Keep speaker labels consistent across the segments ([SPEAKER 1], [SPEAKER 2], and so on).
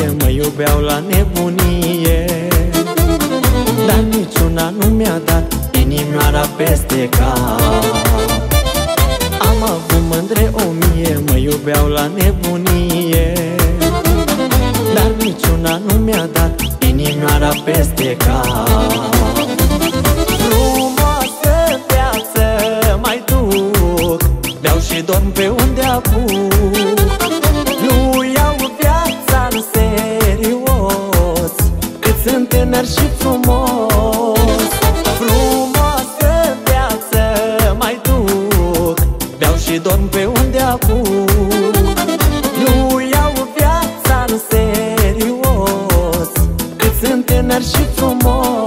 [SPEAKER 1] mie mă iubeau la nebunie, dar niciuna nu mi-a dat inimioara peste cap. Am avut mândre 1000, mă iubeau la nebunie, dar niciuna nu mi-a dat inimioara peste cap. Frumoasă viață mai duc, beau și dorm pe unde apuc, nu iau viața în serios, cât sunt tânăr și frumos. Frumoasă viață mai duc, beau și dorm pe unde apuc, nu iau viața în serios, cât sunt tânăr și frumos.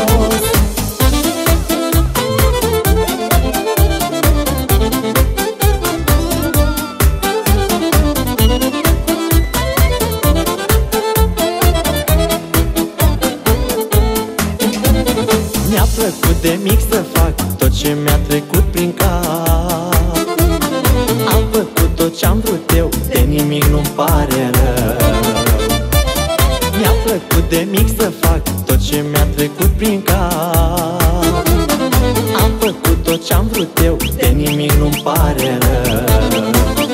[SPEAKER 1] Mi-a plăcut de mic să fac tot ce mi-a trecut prin cap. Am făcut tot ce-am vrut eu, de nimic nu-mi pare rău. Mi-a plăcut de mic să fac tot ce mi-a trecut prin cap. Am făcut tot ce-am vrut eu, de nimic nu-mi pare rău.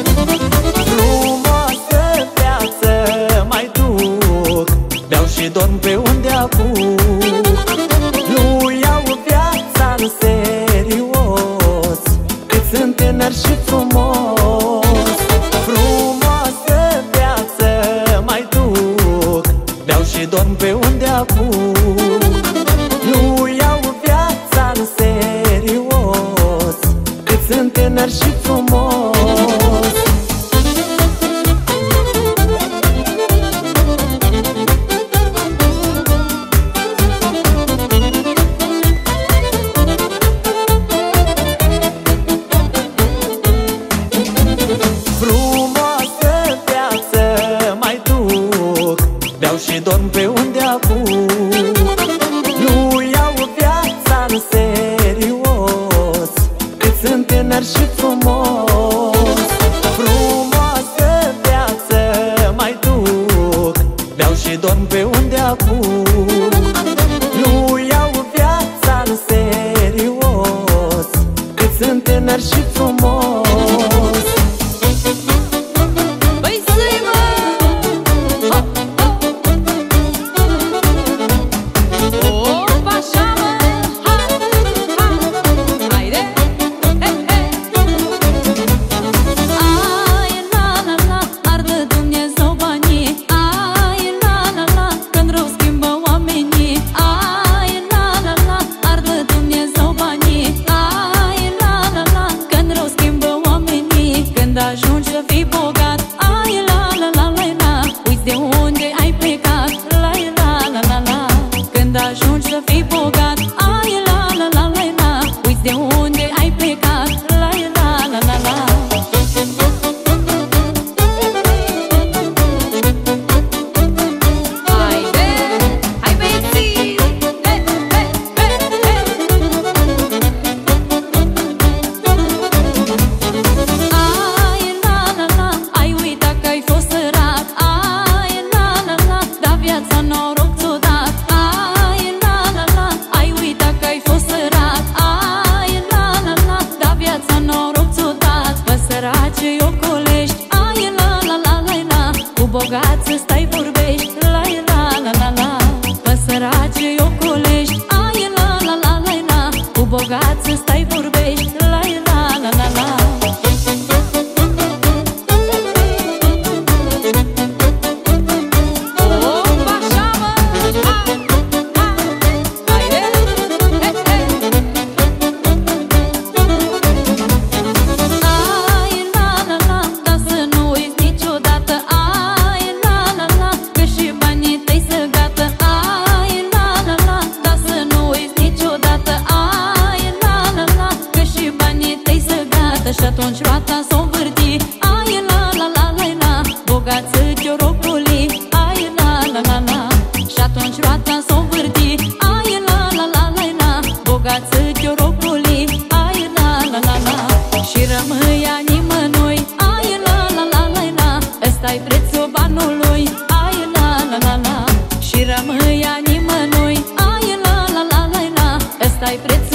[SPEAKER 1] Frumoasă viață mai duc, beau și dorm pe unde apuc, nu iau viața în serios, cât sunt tânăr și frumos. Frumoasă viață mai duc, beau și dorm pe unde apuc, nu iau viața în serios, cât sunt tânăr și frumos. Frumoasă viață mai duc, beau și dorm pe unde apuc, nu iau viața în serios, cât sunt tânăr și frumos. Frumoasă viață mai duc, beau și dorm pe unde apuc, nu iau viața în serios, cât sunt tânăr și frumos.
[SPEAKER 2] Ajungi să fii bogat, ai la la la la la, uiți de unde ai plecat, la la la la la. Când ajungi să fii bogat, ai la la la la la, uiți de unde ai plecat, la la la la la. Săraci ocolești, ai la la la la la, cu bogați stai vorbești, la la la la la. Pe săraci ocolești, ai la la la la la, cu bogați stai vorbești, la la la la la. Și atunci roata s-o învârti, ai la la la la la, bogață te-o rocoli, ai la la la la. Și atunci roata s-o învârti, ai la la la la la, bogață te-o rocoli, ai la la la la. Și rămâi a nimănui, ai la la la la la, ăsta-i prețul banului, ai la ia nimănui. Ai la la la la la, ăsta-i preț